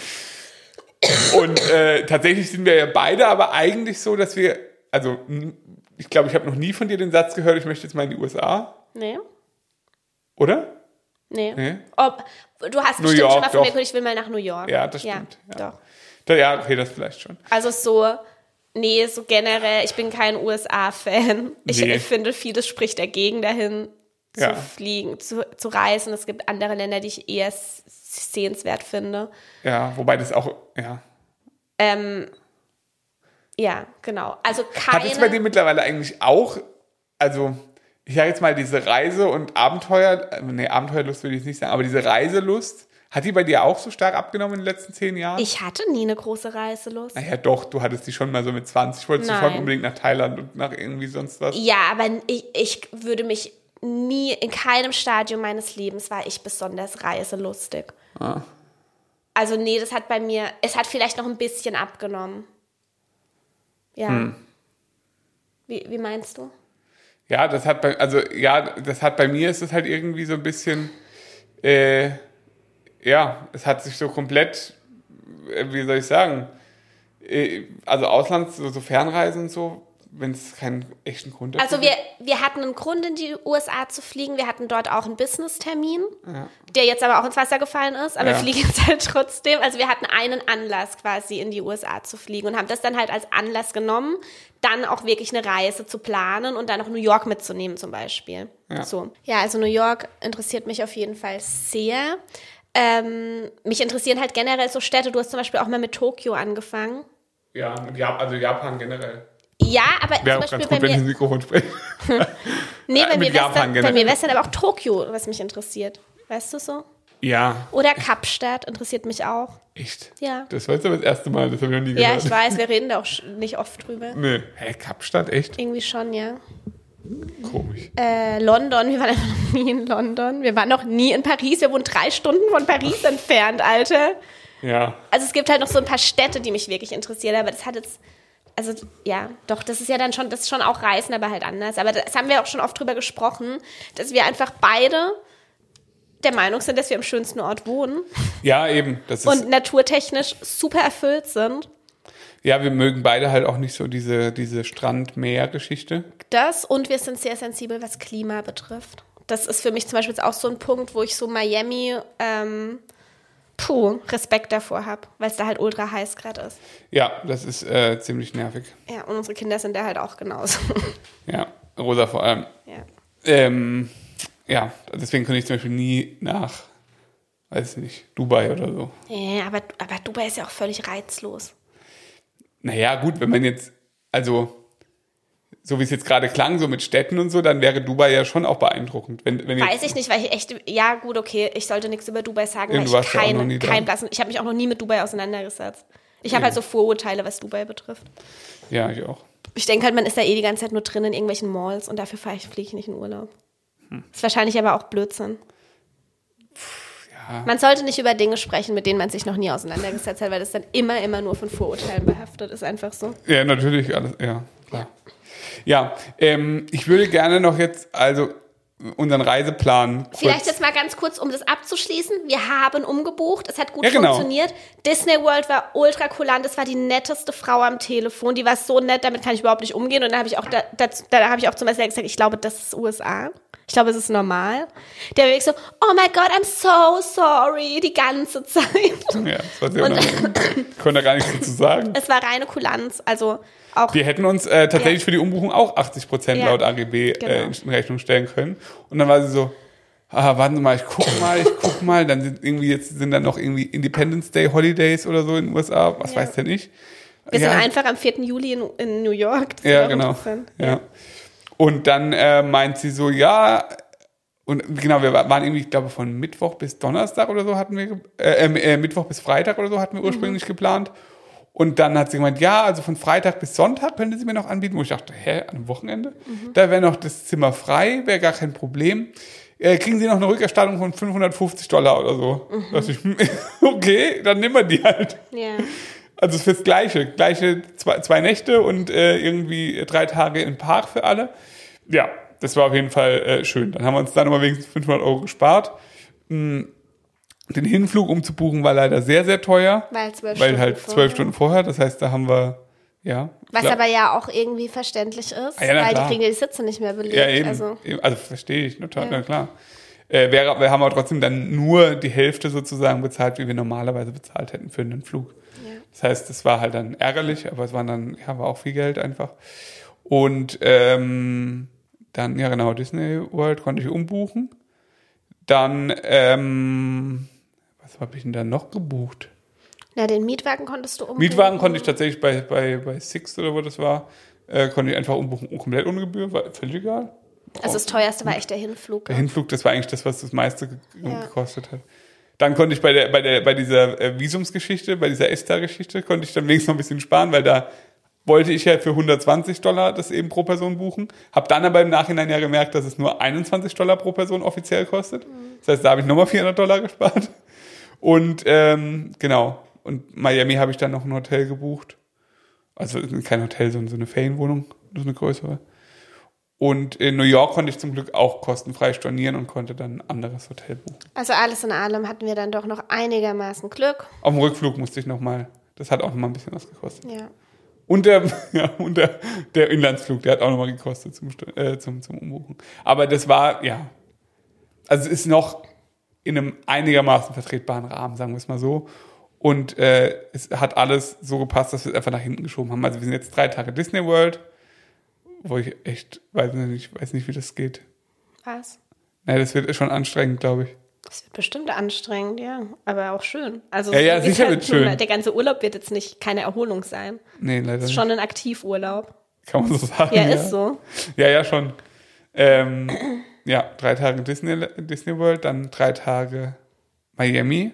Und äh, tatsächlich sind wir ja beide aber eigentlich so, dass wir, also n- ich glaube, ich habe noch nie von dir den Satz gehört, ich möchte jetzt mal in die U S A, Nee, oder? nee. Nee? Ob, du hast New bestimmt York, schon mal von doch. mir gehört, ich will mal nach New York. Ja, das stimmt. Ja, Ja. doch. Da, ja, okay, das vielleicht schon. Also so, nee, so generell, ich bin kein U S A-Fan. Ich, Nee. ich finde, vieles spricht dagegen, dahin Ja. zu fliegen, zu, zu reisen. Es gibt andere Länder, die ich eher s- sehenswert finde. Ja, wobei das auch, ja. Ähm, ja, genau. Also Hat es bei dir keine... mittlerweile eigentlich auch, also ich sage jetzt mal diese Reise- und Abenteuer, äh, nee, Abenteuerlust würde ich jetzt nicht sagen, aber diese Reiselust, hat die bei dir auch so stark abgenommen in den letzten zehn Jahren? Ich hatte nie eine große Reiselust. Naja, doch, du hattest die schon mal so mit zwanzig, wolltest du Nein. schon unbedingt nach Thailand und nach irgendwie sonst was. Ja, aber ich, ich würde mich nie, in keinem Stadium meines Lebens war ich besonders reiselustig. Ah. Also nee, das hat bei mir, es hat vielleicht noch ein bisschen abgenommen. Ja. Hm. Wie, wie meinst du? Ja, das hat bei, also ja, das hat bei mir ist es halt irgendwie so ein bisschen, äh, ja, es hat sich so komplett, äh, wie soll ich sagen, äh, also Auslands, so, so Fernreisen und so, wenn es keinen echten Grund dafür Also wir, wir hatten einen Grund, in die U S A zu fliegen. Wir hatten dort auch einen Business-Termin, der jetzt aber auch ins Wasser gefallen ist. Aber Ja. wir fliegen jetzt halt trotzdem. Also wir hatten einen Anlass quasi, in die U S A zu fliegen und haben das dann halt als Anlass genommen, dann auch wirklich eine Reise zu planen und dann auch New York mitzunehmen zum Beispiel. Ja. So. Ja, also New York interessiert mich auf jeden Fall sehr. Ähm, mich interessieren halt generell so Städte. Du hast zum Beispiel auch mal mit Tokio angefangen. Ja, und ja, also Japan generell. Ja, aber Wäre zum auch ganz Beispiel gut, bei wenn ich mir... ins Mikrofon spreche. Nee, bei Mit mir wäre Japan dann, bei generell. mir wär's dann aber auch Tokio, was mich interessiert. Weißt du so? Ja, Oder Kapstadt interessiert mich auch. echt? Ja. Das war jetzt aber das erste Mal, das habe ich noch nie Ja, gehört. ich weiß, wir reden da auch sch- nicht oft drüber. Nee, hä, Kapstadt, echt? Irgendwie schon, ja. Komisch. Äh, London, wir waren einfach noch nie in London. Wir waren noch nie in Paris. Wir wohnen drei Stunden von Paris entfernt, Alter. Ja, Also es gibt halt noch so ein paar Städte, die mich wirklich interessieren, aber das hat jetzt, also ja, doch, das ist ja dann schon, das ist schon auch Reisen, aber halt anders. Aber das haben wir auch schon oft drüber gesprochen, dass wir einfach beide der Meinung sind, dass wir am schönsten Ort wohnen ja, eben. Das ist, und naturtechnisch super erfüllt sind. ja, wir mögen beide halt auch nicht so diese, diese Strand-Meer-Geschichte. Das und wir sind sehr sensibel, was Klima betrifft. Das ist für mich zum Beispiel jetzt auch so ein Punkt, wo ich so Miami, ähm, puh, Respekt davor habe, weil es da halt ultra heiß gerade ist. Ja, das ist äh, ziemlich nervig. Ja, und unsere Kinder sind da halt auch genauso. Ja, Rosa vor allem. Ja. Ähm, ja, deswegen könnte ich zum Beispiel nie nach weiß nicht, Dubai oder so. Ja, aber, aber Dubai ist ja auch völlig reizlos. Naja, gut, wenn man jetzt, also so wie es jetzt gerade klang, so mit Städten und so, dann wäre Dubai ja schon auch beeindruckend. Wenn, wenn Weiß ich nicht, weil ich echt, ja gut, okay, ich sollte nichts über Dubai sagen, weil du ich ja kein, kein Blassen, ich habe mich auch noch nie mit Dubai auseinandergesetzt. Ich habe ja. halt so Vorurteile, was Dubai betrifft. Ja, ich auch. Ich denke halt, man ist da eh die ganze Zeit nur drin in irgendwelchen Malls und dafür fahre ich, fliege ich nicht in Urlaub. Hm. Ist wahrscheinlich aber auch Blödsinn. Ja. Man sollte nicht über Dinge sprechen, mit denen man sich noch nie auseinandergesetzt hat, weil das dann immer, immer nur von Vorurteilen behaftet ist, einfach so. Ja, natürlich, alles, ja, klar. Ja, ähm, ich würde gerne noch jetzt, also unseren Reiseplan kurz. Vielleicht jetzt mal ganz kurz, um das abzuschließen. Wir haben umgebucht, es hat gut ja, genau. funktioniert. Disney World war ultra kulant, das war die netteste Frau am Telefon, die war so nett, damit kann ich überhaupt nicht umgehen. Und dann habe ich auch, da, dazu, da habe ich auch zum Beispiel gesagt, ich glaube, das ist U S A. Ich glaube, es ist normal. Der Weg so, oh my God, I'm so sorry, die ganze Zeit. Ja, das war sehr unangenehm. Ich konnte da gar nichts dazu sagen. Es war reine Kulanz, also auch. Wir hätten uns äh, tatsächlich ja. für die Umbuchung auch achtzig Prozent ja. laut A G B genau. äh, in Rechnung stellen können. Und dann war sie so, ah, warten Sie mal, ich guck mal, ich guck mal. Dann sind irgendwie jetzt sind dann noch irgendwie Independence Day Holidays oder so in den U S A, was ja. weiß denn ich. Wir ja. sind einfach am vierten Juli in, in New York. Das ja, genau. Ja. ja. Und dann äh, meint sie so, ja, und genau, wir waren irgendwie, ich glaube, von Mittwoch bis Donnerstag oder so hatten wir, äh, äh, Mittwoch bis Freitag oder so hatten wir ursprünglich mhm. geplant. Und dann hat sie gemeint, ja, also von Freitag bis Sonntag könnte sie mir noch anbieten, wo ich dachte, hä, an einem Wochenende? Mhm. Da wäre noch das Zimmer frei, wäre gar kein Problem. Äh, kriegen Sie noch eine Rückerstattung von fünfhundertfünfzig Dollar oder so. Mhm. Da dachte ich, okay, dann nehmen wir die halt. Ja. Also fürs Gleiche, gleiche zwei, zwei Nächte und äh, irgendwie drei Tage im Park für alle. Ja, das war auf jeden Fall äh, schön. Dann haben wir uns da nochmal wenigstens fünfhundert Euro gespart. Mhm. Den Hinflug umzubuchen war leider sehr, sehr teuer. Weil zwölf Weil Stunden halt zwölf vorher. Stunden vorher. Das heißt, da haben wir, ja. Was glaub, aber ja auch irgendwie verständlich ist, ah, ja, weil klar. die kriegen ja die Sitze nicht mehr belegt. Ja, eben. Also, eben, also verstehe ich, total, ja. na klar. Äh, wir, wir haben aber trotzdem dann nur die Hälfte sozusagen bezahlt, wie wir normalerweise bezahlt hätten für einen Flug. Ja. Das heißt, das war halt dann ärgerlich, aber es waren dann, ja, war auch viel Geld einfach. Und ähm, dann, ja genau, Disney World konnte ich umbuchen. Dann, ähm, was habe ich denn da noch gebucht? Na, den Mietwagen konntest du umbuchen. Mietwagen konnte ich tatsächlich bei, bei, bei Six oder wo das war, äh, konnte ich einfach umbuchen, komplett ohne Gebühr, war völlig egal. Also das teuerste war echt der Hinflug. Der Hinflug, das war eigentlich das, was das meiste ge- ja. gekostet hat. Dann konnte ich bei der, bei der, bei dieser äh, Visumsgeschichte, bei dieser ESTA-Geschichte, konnte ich dann wenigstens noch ein bisschen sparen, weil da wollte ich ja für hundertzwanzig Dollar das eben pro Person buchen. Hab dann aber im Nachhinein ja gemerkt, dass es nur einundzwanzig Dollar pro Person offiziell kostet. Mhm. Das heißt, da habe ich nochmal vierhundert Dollar gespart. Und ähm, genau. Und Miami habe ich dann noch ein Hotel gebucht. Also kein Hotel, sondern so eine Ferienwohnung. Das ist eine größere. Und in New York konnte ich zum Glück auch kostenfrei stornieren und konnte dann ein anderes Hotel buchen. Also alles in allem hatten wir dann doch noch einigermaßen Glück. Auf dem Rückflug musste ich nochmal, das hat auch nochmal ein bisschen was gekostet. Ja. Und der, ja, und der, der Inlandsflug, der hat auch nochmal gekostet zum, äh, zum, zum Umbuchen. Aber das war, ja, also es ist noch in einem einigermaßen vertretbaren Rahmen, sagen wir es mal so. Und äh, es hat alles so gepasst, dass wir es einfach nach hinten geschoben haben. Also wir sind jetzt drei Tage Disney World, wo ich echt weiß nicht, weiß nicht, wie das geht. Was? Naja, das wird schon anstrengend, glaube ich. Das wird bestimmt anstrengend, ja. Aber auch schön. Also ja, ja, sicher wird schön. Der ganze Urlaub wird jetzt nicht keine Erholung sein. Nee, leider nicht. Das ist schon ein Aktivurlaub. Kann man so sagen. Ja, ja. ist so. Ja, ja, schon. Ähm, ja, drei Tage Disney, Disney World, dann drei Tage Miami.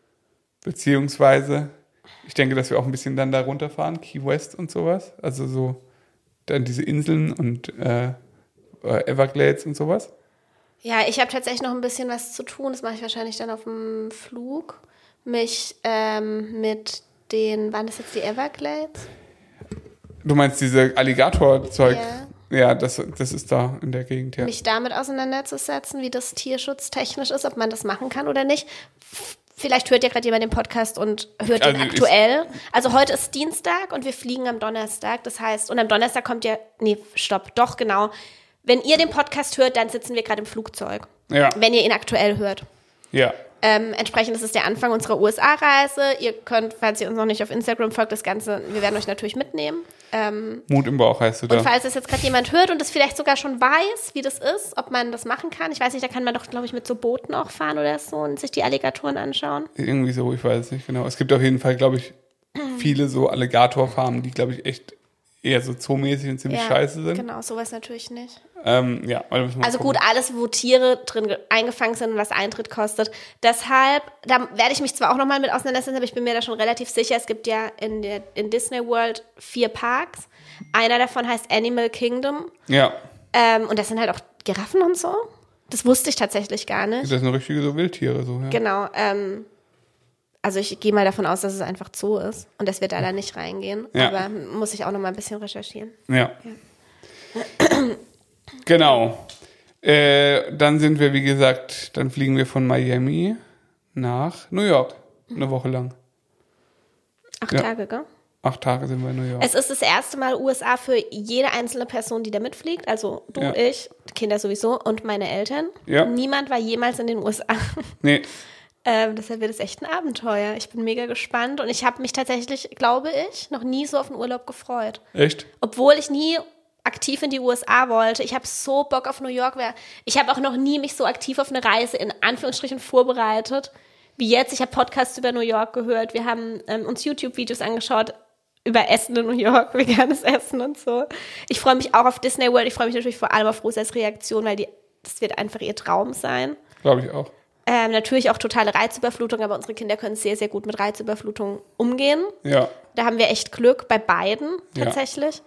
Beziehungsweise, ich denke, dass wir auch ein bisschen dann da runterfahren, Key West und sowas. Also so dann diese Inseln und äh, Everglades und sowas. Ja, ich habe tatsächlich noch ein bisschen was zu tun. Das mache ich wahrscheinlich dann auf dem Flug. Mich ähm, mit den, waren das jetzt die Everglades? Du meinst diese Alligator-Zeug? Ja. Ja, das, das ist da in der Gegend, ja. Mich damit auseinanderzusetzen, wie das tierschutztechnisch ist, ob man das machen kann oder nicht. Vielleicht hört ja gerade jemand den Podcast und hört also den aktuell. Also heute ist Dienstag und wir fliegen am Donnerstag. Das heißt, und am Donnerstag kommt ja, nee, stopp, doch, genau. Wenn ihr den Podcast hört, dann sitzen wir gerade im Flugzeug. Ja. Wenn ihr ihn aktuell hört. Ja. Ähm, entsprechend ist es der Anfang unserer U S A-Reise. Ihr könnt, falls ihr uns noch nicht auf Instagram folgt, das Ganze, wir werden euch natürlich mitnehmen. Ähm, Mut im Bauch heißt du da. Und falls das jetzt gerade jemand hört und das vielleicht sogar schon weiß, wie das ist, ob man das machen kann. Ich weiß nicht, da kann man doch, glaube ich, mit so Booten auch fahren oder so und sich die Alligatoren anschauen. Irgendwie so, ich weiß es nicht genau. Es gibt auf jeden Fall, glaube ich, viele so Alligatorfarmen, die, glaube ich, echt eher so zoomäßig und ziemlich Ja, scheiße sind. Genau, sowas natürlich nicht. Ähm, ja, also müssen wir Also gucken. gut, alles, wo Tiere drin ge- eingefangen sind und was Eintritt kostet. Deshalb, da werde ich mich zwar auch nochmal mit auseinandersetzen, aber ich bin mir da schon relativ sicher, es gibt ja in, der, in Disney World vier Parks. Einer davon heißt Animal Kingdom. Ja, Ähm, und das sind halt auch Giraffen und so. Das wusste ich tatsächlich gar nicht. das sind richtige so Wildtiere. So, ja. Genau. Ähm, also ich gehe mal davon aus, dass es einfach Zoo ist und dass wir da dann nicht reingehen. Ja. Aber muss ich auch noch mal ein bisschen recherchieren. Ja. Genau. Äh, dann sind wir, wie gesagt, dann fliegen wir von Miami nach New York. Eine Woche lang. Acht Ja. Tage, gell? Acht Tage sind wir in New York. Es ist das erste Mal U S A für jede einzelne Person, die da mitfliegt. Also du, Ja. ich, Kinder sowieso und meine Eltern. Ja. Niemand war jemals in den U S A. Nee, Ähm, deshalb wird es echt ein Abenteuer. Ich bin mega gespannt und ich habe mich tatsächlich, glaube ich, noch nie so auf den Urlaub gefreut. echt? Obwohl ich nie aktiv in die U S A wollte. Ich habe so Bock auf New York. Ich habe auch noch nie mich so aktiv auf eine Reise in Anführungsstrichen vorbereitet wie jetzt. Ich habe Podcasts über New York gehört. Wir haben ähm, uns YouTube-Videos angeschaut über Essen in New York, veganes Essen und so. Ich freue mich auch auf Disney World. Ich freue mich natürlich vor allem auf Rosas Reaktion, weil die, das wird einfach ihr Traum sein. Glaube ich auch. Ähm, natürlich auch totale Reizüberflutung, aber unsere Kinder können sehr, sehr gut mit Reizüberflutung umgehen. Ja. Da haben wir echt Glück bei beiden Ja. tatsächlich.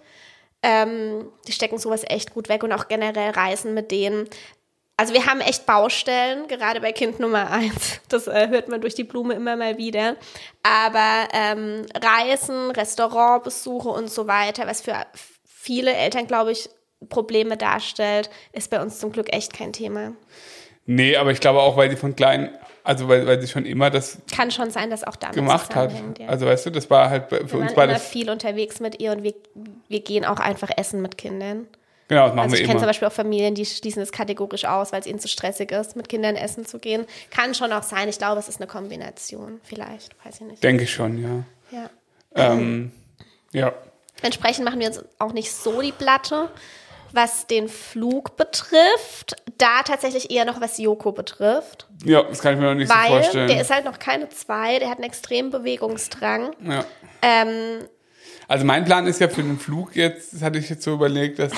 Ähm, die stecken sowas echt gut weg und auch generell Reisen mit denen. Also wir haben echt Baustellen, gerade bei Kind Nummer eins. Das äh, hört man durch die Blume immer mal wieder. Aber ähm, Reisen, Restaurantbesuche und so weiter, was für viele Eltern, glaube ich, Probleme darstellt, ist bei uns zum Glück echt kein Thema. Nee, aber ich glaube auch, weil sie von klein, also weil, weil sie schon immer das Kann schon sein, dass auch damit gemacht hat. zusammenhängt, ja. Also weißt du, das war halt für wir uns waren beide. immer viel unterwegs mit ihr und wir, wir gehen auch einfach essen mit Kindern. Genau, das machen Also ich wir kenne zum immer. Beispiel auch Familien, die schließen es kategorisch aus, weil es ihnen zu stressig ist, mit Kindern essen zu gehen. Kann schon auch sein. Ich glaube, es ist eine Kombination. Vielleicht, weiß ich nicht. Denke ich schon, ja. Ja. Ähm, ja. Entsprechend machen wir uns auch nicht so die Platte, was den Flug betrifft. Da tatsächlich eher noch was Joko betrifft. Ja, das kann ich mir noch nicht so Weil vorstellen. der ist halt noch keine zwei, der hat einen extremen Bewegungsdrang. ja. Ähm, Also mein Plan ist ja für den Flug jetzt, das hatte ich jetzt so überlegt, dass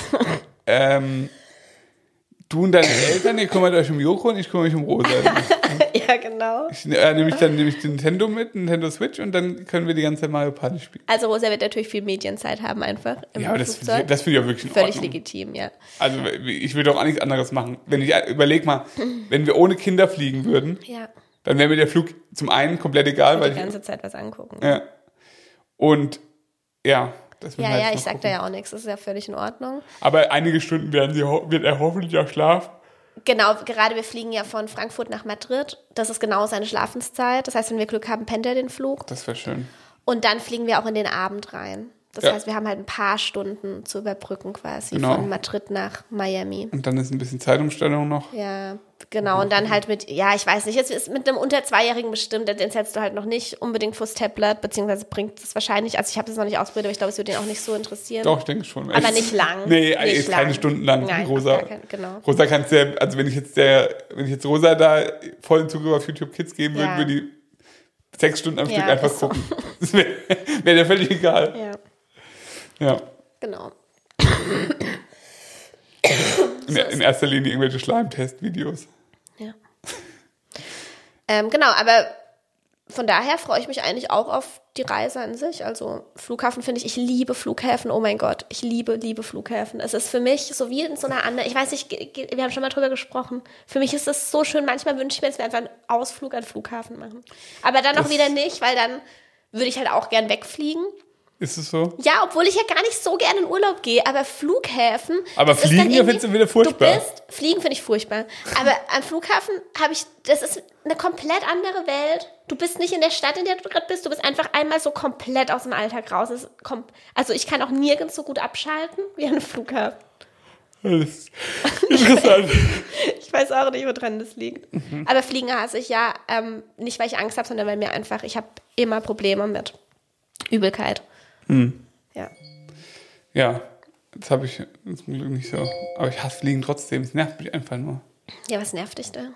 ähm, du und deine Eltern, ihr kümmert euch um Joko und ich kümmere mich um Rosa. ja, genau. Ich äh, nehme ich dann nehme ich den Nintendo mit, Nintendo Switch und dann können wir die ganze Zeit Mario Party spielen. Also Rosa wird natürlich viel Medienzeit haben einfach im Ja, aber das, Flugzeug. das finde ich ja wirklich in Völlig Ordnung. legitim, ja. Also ich will doch auch nichts anderes machen. Wenn ich überleg mal, wenn wir ohne Kinder fliegen würden, Ja, dann wäre mir der Flug zum einen komplett egal, weil die ich, ganze Zeit was angucken. ja. Und ja, das müssen Ja, wir ja, jetzt ich noch sag da gucken. ja auch nichts, das ist ja völlig in Ordnung. Aber einige Stunden werden sie, ho- wird er hoffentlich auch schlafen. Genau, gerade wir fliegen ja von Frankfurt nach Madrid. Das ist genau seine Schlafenszeit. Das heißt, wenn wir Glück haben, pennt er den Flug. Das wäre schön. Und dann fliegen wir auch in den Abend rein. Das Ja. heißt, wir haben halt ein paar Stunden zu überbrücken quasi Genau. von Madrid nach Miami. Und dann ist ein bisschen Zeitumstellung noch. Ja, genau. Und dann halt mit, ja, ich weiß nicht, jetzt ist mit einem unter Zweijährigen bestimmt, den setzt du halt noch nicht unbedingt vors Tablet, beziehungsweise bringt es wahrscheinlich, also ich habe das noch nicht ausprobiert, aber ich glaube, es würde ihn auch nicht so interessieren. Doch, ich denke schon. Aber nicht lang. Nee, Nicht jetzt lang. keine Stunden lang. Nein, Rosa, auf gar kein- genau. Rosa kannst du ja, also wenn ich jetzt der, wenn ich jetzt Rosa da vollen Zugriff auf YouTube Kids geben würde, Ja. würde die sechs Stunden am Ja, Stück einfach ist so. gucken. Das wäre wär dir völlig egal. Ja, Ja. genau. In, in erster Linie irgendwelche Schleimtest-Videos. Ja. ähm, genau, aber von daher freue ich mich eigentlich auch auf die Reise an sich. Also Flughafen finde ich, ich liebe Flughäfen, oh mein Gott, ich liebe, liebe Flughäfen. Es ist für mich so wie in so einer anderen, ich weiß nicht, ge- ge- wir haben schon mal drüber gesprochen, für mich ist es so schön, manchmal wünsche ich mir, dass wir einfach einen Ausflug an den Flughafen machen. Aber dann auch Das- wieder nicht, weil dann würde ich halt auch gern wegfliegen. Ist es so? Ja, obwohl ich ja gar nicht so gerne in Urlaub gehe, aber Flughäfen. Aber das ist Fliegen dann ja irgendwie- findest du wieder furchtbar. Du bist, Fliegen finde ich furchtbar. Aber am Flughafen habe ich, das ist eine komplett andere Welt. Du bist nicht in der Stadt, in der du gerade bist. Du bist einfach einmal so komplett aus dem Alltag raus. Es ist kom- also ich kann auch nirgends so gut abschalten wie an einem Flughafen. Das ist interessant. Ich weiß auch nicht, woran das liegt. Mhm. Aber Fliegen hasse ich ja, ähm, nicht weil ich Angst habe, sondern weil mir einfach, ich habe immer Probleme mit Übelkeit. Mhm. Ja. Ja, das habe ich zum Glück nicht so. Aber ich hasse Fliegen trotzdem. Es nervt mich einfach nur. Ja, was nervt dich da?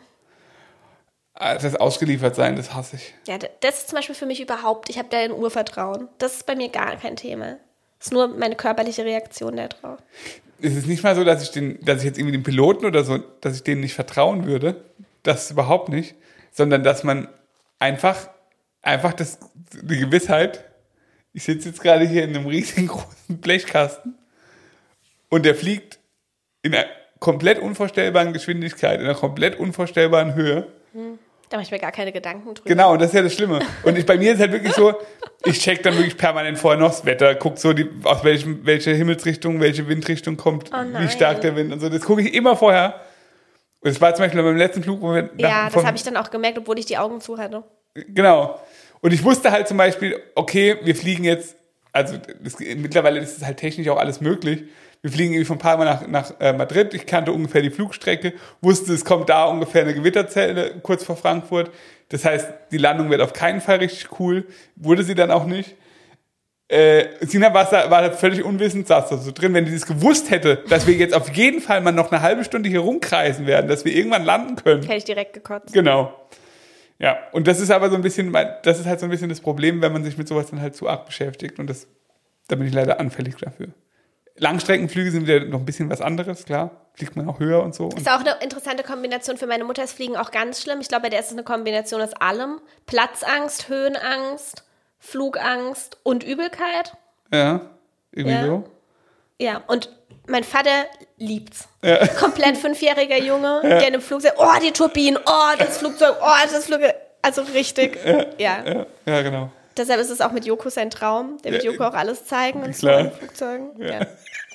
Das ausgeliefert sein, das hasse ich. Ja, das ist zum Beispiel für mich überhaupt, ich habe da ein Urvertrauen. Das ist bei mir gar kein Thema. Das ist nur meine körperliche Reaktion da drauf. Es ist nicht mal so, dass ich, den, dass ich jetzt irgendwie den Piloten oder so, dass ich denen nicht vertrauen würde. Das überhaupt nicht. Sondern, dass man einfach, einfach das, die Gewissheit, ich sitze jetzt gerade hier in einem riesengroßen Blechkasten und der fliegt in einer komplett unvorstellbaren Geschwindigkeit, in einer komplett unvorstellbaren Höhe. Hm. Da mache ich mir gar keine Gedanken drüber. Genau, und das ist ja das Schlimme. Und ich, bei mir ist halt wirklich so, ich check dann wirklich permanent vorher noch das Wetter, guck so, die, aus welchem, welche Himmelsrichtung, welche Windrichtung kommt, oh wie stark der Wind und so. Das gucke ich immer vorher. Und das war zum Beispiel beim letzten Flug, wo wir ja, das habe ich dann auch gemerkt, obwohl ich die Augen zu hatte. Genau. Und ich wusste halt zum Beispiel, okay, wir fliegen jetzt, also das, mittlerweile ist es halt technisch auch alles möglich. Wir fliegen irgendwie von Palma nach, nach äh, Madrid. Ich kannte ungefähr die Flugstrecke, wusste, es kommt da ungefähr eine Gewitterzelle kurz vor Frankfurt. Das heißt, die Landung wird auf keinen Fall richtig cool. Wurde sie dann auch nicht. Äh, Sina war, war völlig unwissend, saß da so drin. Wenn die das gewusst hätte, dass wir jetzt auf jeden Fall mal noch eine halbe Stunde hier rumkreisen werden, dass wir irgendwann landen können. Hätte ich direkt gekotzt. Genau. Ja, und das ist aber so ein bisschen, das ist halt so ein bisschen das Problem, wenn man sich mit sowas dann halt zu arg beschäftigt. Und das, da bin ich leider anfällig dafür. Langstreckenflüge sind wieder noch ein bisschen was anderes, klar. Fliegt man auch höher und so. Ist auch eine interessante Kombination. Für meine Mutter ist Fliegen auch ganz schlimm. Ich glaube, bei der ist es eine Kombination aus allem. Platzangst, Höhenangst, Flugangst und Übelkeit. Ja, irgendwie ja. so. Ja, und mein Vater liebt's. Ja. Komplett fünfjähriger Junge, ja. der in einem Flug sagt, oh, die Turbinen, oh, das Flugzeug, oh, das Flugzeug. Also richtig, ja. Ja. ja. Ja, genau. Deshalb ist es auch mit Joko sein Traum. Der wird ja, Joko auch alles zeigen und klar. so in Flugzeugen. Ja, ja.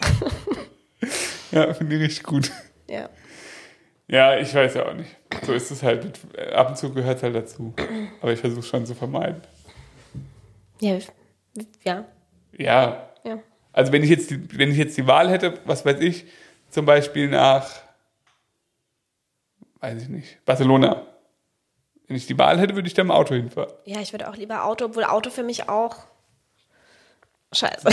ja finde ich richtig gut. Ja. Ja, ich weiß ja auch nicht. So ist es halt. Ab und zu gehört es halt dazu. Aber ich versuche es schon zu vermeiden. Ja. Ja. Ja. ja. Also wenn ich jetzt die, wenn ich jetzt die Wahl hätte, was weiß ich, zum Beispiel nach, weiß ich nicht, Barcelona. Wenn ich die Wahl hätte, würde ich da im Auto hinfahren. Ja, ich würde auch lieber Auto, obwohl Auto für mich auch scheiße.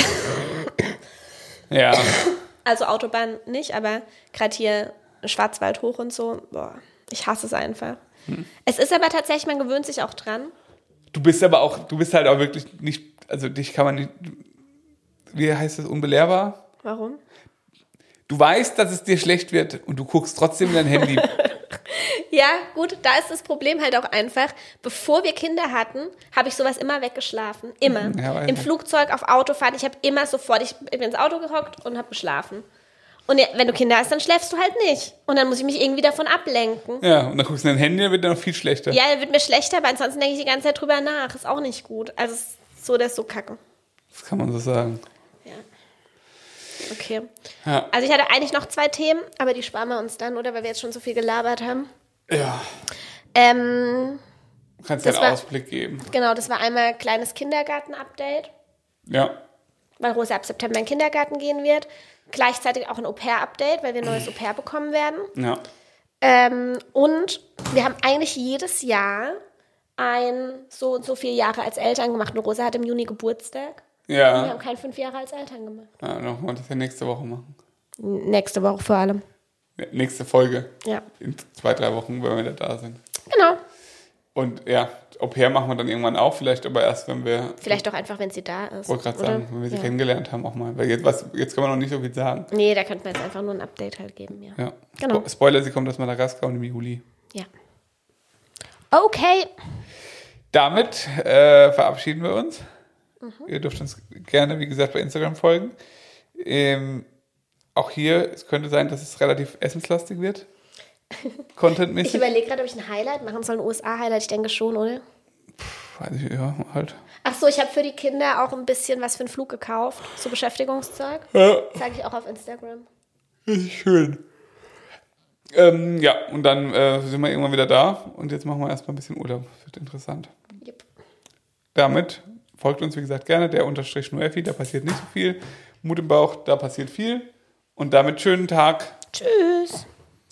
Ja. Also Autobahn nicht, aber gerade hier Schwarzwald hoch und so, boah, ich hasse es einfach. Hm. Es ist aber tatsächlich, man gewöhnt sich auch dran. Du bist aber auch, du bist halt auch wirklich nicht, also dich kann man nicht, wie heißt das, unbelehrbar? Warum? Du weißt, dass es dir schlecht wird und du guckst trotzdem dein Handy. Ja, gut, da ist das Problem halt auch einfach, bevor wir Kinder hatten, habe ich sowas immer weggeschlafen. Immer. Ja, im Flugzeug, auf Autofahrt, ich habe immer sofort, ich bin ins Auto gehockt und habe geschlafen. Und wenn du Kinder hast, dann schläfst du halt nicht. Und dann muss ich mich irgendwie davon ablenken. Ja, und dann guckst du dein Handy, dann wird dann noch viel schlechter. Ja, dann wird mir schlechter, aber ansonsten denke ich die ganze Zeit drüber nach. Ist auch nicht gut. Also so, das ist so kacke. Das kann man so sagen. Ja. Okay. Ja. Also ich hatte eigentlich noch zwei Themen, aber die sparen wir uns dann, oder? Weil wir jetzt schon so viel gelabert haben. Ja. Ähm, du kannst dir einen war, Ausblick geben. Genau, das war einmal kleines Kindergarten-Update. Ja. Weil Rosa ab September in den Kindergarten gehen wird. Gleichzeitig auch ein Au-pair-Update, weil wir ein neues Au-pair bekommen werden. Ja. Ähm, und wir haben eigentlich jedes Jahr ein so und so viele Jahre als Eltern gemacht. Und Rosa hat im Juni Geburtstag. Ja. Und wir haben keine fünf Jahre als Eltern gemacht. Ja, dann wollen wir das ja nächste Woche machen. Nächste Woche vor allem. Nächste Folge. Ja. In zwei, drei Wochen, wenn wir wieder da sind. Genau. Und ja, Au-pair machen wir dann irgendwann auch, vielleicht aber erst, wenn wir... Vielleicht auch einfach, wenn sie da ist. Ich wollte gerade sagen, wenn wir sie ja. kennengelernt haben auch mal. Weil jetzt, was, jetzt kann man noch nicht so viel sagen. Nee, da könnten wir jetzt einfach nur ein Update halt geben, ja. Ja. Genau. Spoiler, sie kommt aus Madagaskar und im Juli. Ja. Okay. Damit äh, verabschieden wir uns. Mhm. Ihr dürft uns gerne, wie gesagt, bei Instagram folgen. Ähm, auch hier, es könnte sein, dass es relativ essenslastig wird. Contentmäßig. Ich überlege gerade, ob ich ein Highlight machen soll, ein U S A-Highlight. Ich denke schon, oder? Puh, weiß ich, ja, halt. Ach so, ich habe für die Kinder auch ein bisschen was für einen Flug gekauft. So Beschäftigungszeug. Ja. Zeige ich auch auf Instagram. Das ist schön. Ähm, ja, und dann äh, sind wir irgendwann wieder da. Und jetzt machen wir erstmal ein bisschen Urlaub. Wird interessant. Yep. Damit folgt uns, wie gesagt, gerne der Unterstrich Noefi. Da passiert nicht so viel. Mut im Bauch, da passiert viel. Und damit schönen Tag. Tschüss.